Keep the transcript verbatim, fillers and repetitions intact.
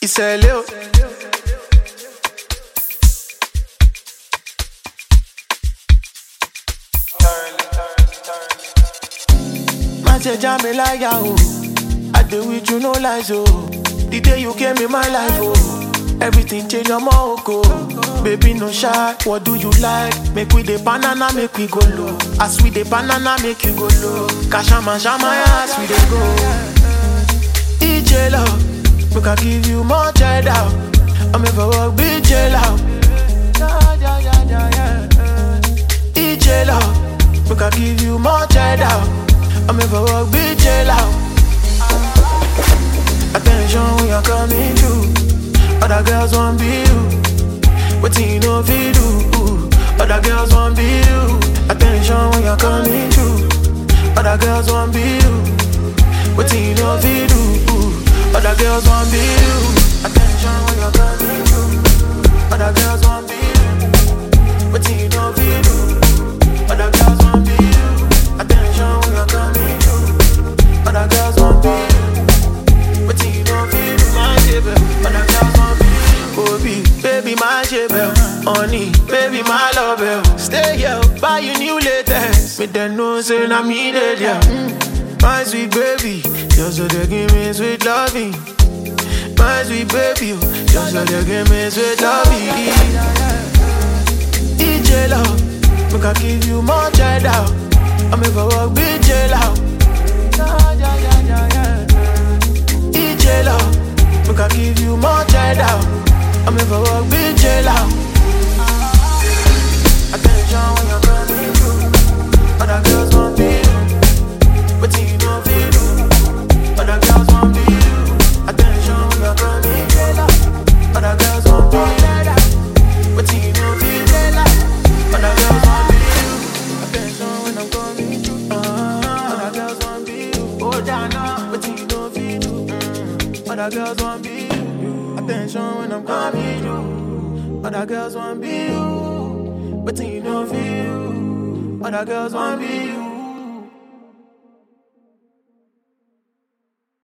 Iseleo. Man say jam like oh, I do with you no lies oh. The day you came in my life oh, everything change on my oko. Baby no shy, what do you like? Make we the banana, make we go low. As we the banana, make you go low. Kashama shama as we dey go. E J love, we can give you more cheddar. I'm ever walk be J love. Yeah, yeah, yeah, yeah, yeah. E J love, we can give you more cheddar. I'm ever walk be J love. Attention when you're coming through. Other girls won't be you. What you know if you do? Other girls won't be you. Attention when you're coming through. Other girls won't be you. What you know if you do? Other girls won't be you. Attention when you're coming through. Other girls won't be you. What you know if you do? Other girls won't be you. Attention when you're coming through. Other girls won't be you. What you know if you do? My baby. Other girls won't be you. Obi, baby, my jebel. Honey, baby, my love. Stay here, buy you new latest. With the nose and I mean it, yeah. Mm. My sweet baby, just so they give me sweet loving. My sweet baby, just so they give me sweet loving. E J love, we can give you more cheddar. I'm ever walk be J love. Yeah, yeah, yeah, yeah, yeah. E J love, we can give you more cheddar. I'm ever walk be J love. Attention when you're coming through. Other girls won't be you. What you know if you do? Other girls won't be you. Attention when you're coming through. Other girls won't be you. What you know if you do? Other girls won't be you. Attention when I'm coming through. uh, Other girls won't be you. Oh Jana, what you know if you do? mm. Other girls won't be you. Attention when I'm coming through. Other girls won't be you. But you know if you. Other girls won't be you.